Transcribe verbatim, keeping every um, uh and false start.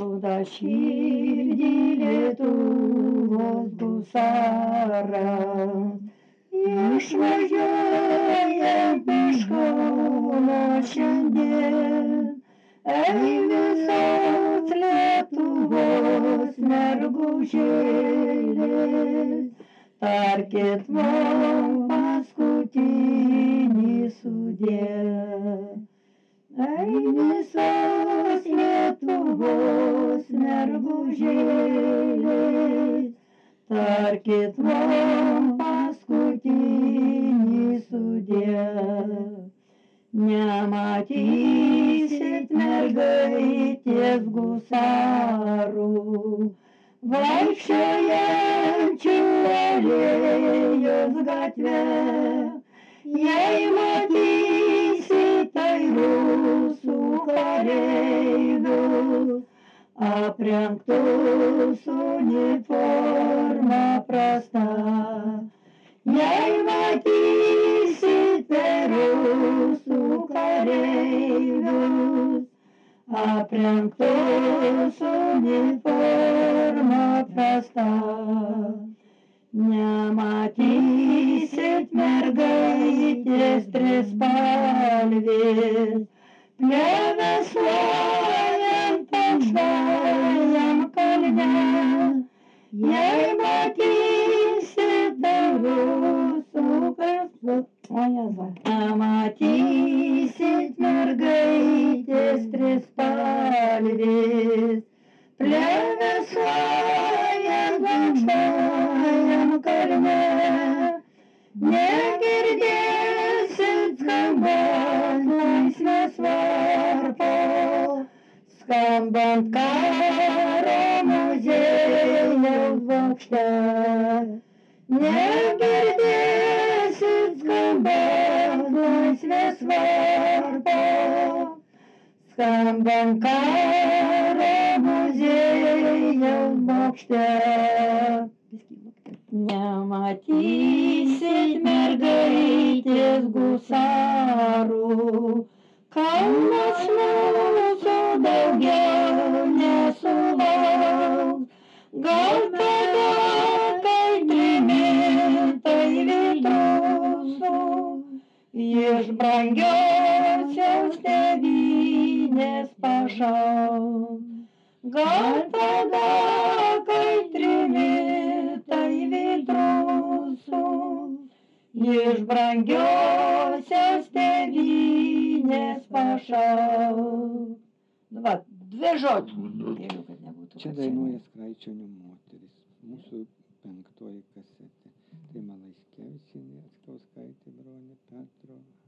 skauda širdį Lietuvos gusaras. Išvažiuojam iš Kauno šiandien, ei visos Lietuvos mergužėlės, tarkit mum paskutinį sudie. Ei visos Lietuvos mergužėlės, tarkit mum paskutinį sudie. Nematysit mergaitės gusarų, vaikščiojančių alėjos gatve. Jei matysit, tai rusų kareivius, aprengtus uniforma prasta. Jei matysite rusų kareivius, aprengtus uniforma prasta. Nematysit mergaitės trispalvės, plevėsuojant aukštajam kalne. Jei matysite rusų kareivius, nematysit mergaitės trispalvės, plevėsuojant aukštajam kalne. Negirdėsit skambant laisvės varpo, skambant karo muziejaus bokšte. Negirdėsit skambant laisvės varpo, skambant karo muziejaus bokšte. Nematysit mergaitės gusarų, Kaunas mūsų daugiau nesulauks. Gal tada, kai trimitai vytrusų iš brangiosios tėvynės pašauks. Gal tada, kai trimitai vytrusų iš brangiosios tėvynės pašauks. Nu va, dvi žodžių. Jeigu kad nebūtų. Čia dainuoja Skraičionių moteris, mūsų penktoji kasetė. Tai Malaiškevičienė, Askauskaitė, Bronė, Petro.